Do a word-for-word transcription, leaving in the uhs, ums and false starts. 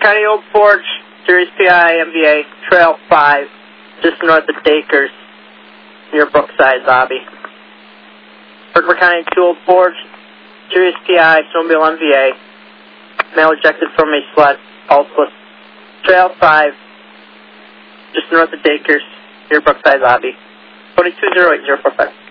County Old Forge, Series P I M V A, Trail five, just north of Dacres, near Brookside Lobby. Herkimer County two Old Forge, Series P I, Snowmobile M V A, mail ejected from a sled, pulseless. Trail five, just north of Dacres, near Brookside Lobby. twenty-two oh eight oh four five.